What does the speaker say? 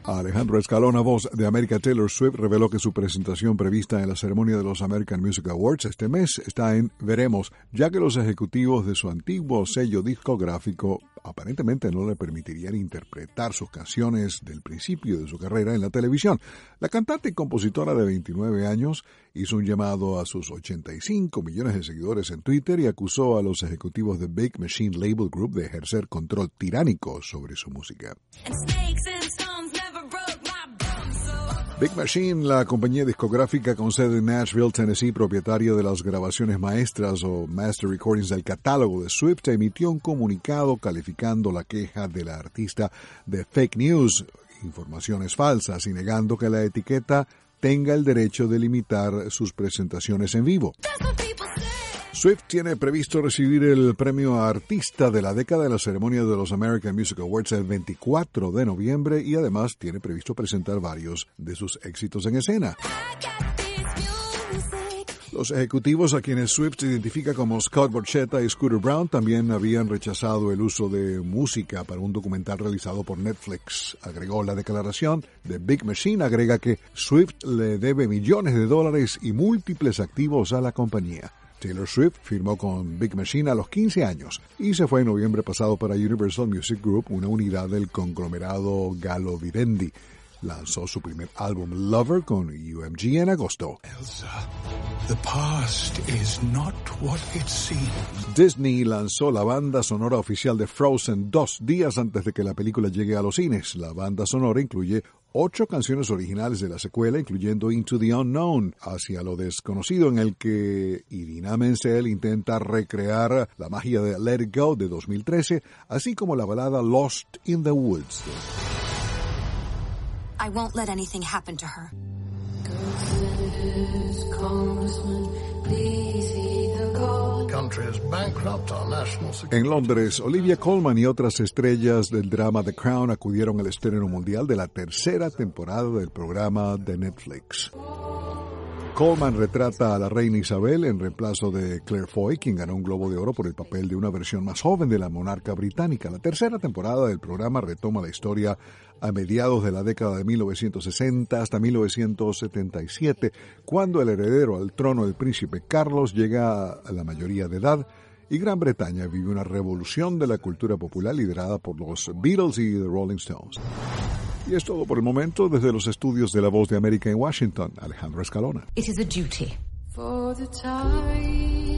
Alejandro Escalona, voz de América. Taylor Swift reveló que su presentación prevista en la ceremonia de los American Music Awards este mes está en veremos, ya que los ejecutivos de su antiguo sello discográfico aparentemente no le permitirían interpretar sus canciones del principio de su carrera en la televisión. La cantante y compositora de 29 años hizo un llamado a sus 85 millones de seguidores en Twitter y acusó a los ejecutivos de Big Machine Label Group de ejercer control tiránico sobre su música. Big Machine, la compañía discográfica con sede en Nashville, Tennessee, propietaria de las grabaciones maestras o master recordings del catálogo de Swift, emitió un comunicado calificando la queja de la artista de fake news, informaciones falsas, y negando que la etiqueta tenga el derecho de limitar sus presentaciones en vivo. Swift tiene previsto recibir el premio a Artista de la Década en la ceremonia de los American Music Awards el 24 de noviembre y además tiene previsto presentar varios de sus éxitos en escena. Los ejecutivos a quienes Swift identifica como Scott Borchetta y Scooter Braun también habían rechazado el uso de música para un documental realizado por Netflix. Agregó la declaración de Big Machine, agrega que Swift le debe millones de dólares y múltiples activos a la compañía. Taylor Swift firmó con Big Machine a los 15 años y se fue en noviembre pasado para Universal Music Group, una unidad del conglomerado Gallo Vivendi. Lanzó su primer álbum Lover con UMG en agosto. Elsa, the past is not what it seems. Disney lanzó la banda sonora oficial de Frozen 2 días antes de que la película llegue a los cines. La banda sonora incluye 8 canciones originales de la secuela, incluyendo Into the Unknown, Hacia lo Desconocido, en el que Idina Menzel intenta recrear la magia de Let It Go de 2013, así como la balada Lost in the Woods. I won't let anything happen to her. En Londres, Olivia Colman y otras estrellas del drama The Crown acudieron al estreno mundial de la tercera temporada del programa de Netflix. Colman retrata a la reina Isabel en reemplazo de Claire Foy, quien ganó un Globo de Oro por el papel de una versión más joven de la monarca británica. La tercera temporada del programa retoma la historia a mediados de la década de 1960 hasta 1977, cuando el heredero al trono del príncipe Carlos llega a la mayoría de edad y Gran Bretaña vive una revolución de la cultura popular liderada por los Beatles y The Rolling Stones. Y es todo por el momento desde los estudios de La Voz de América en Washington. Alejandro Escalona. It is a duty. For the time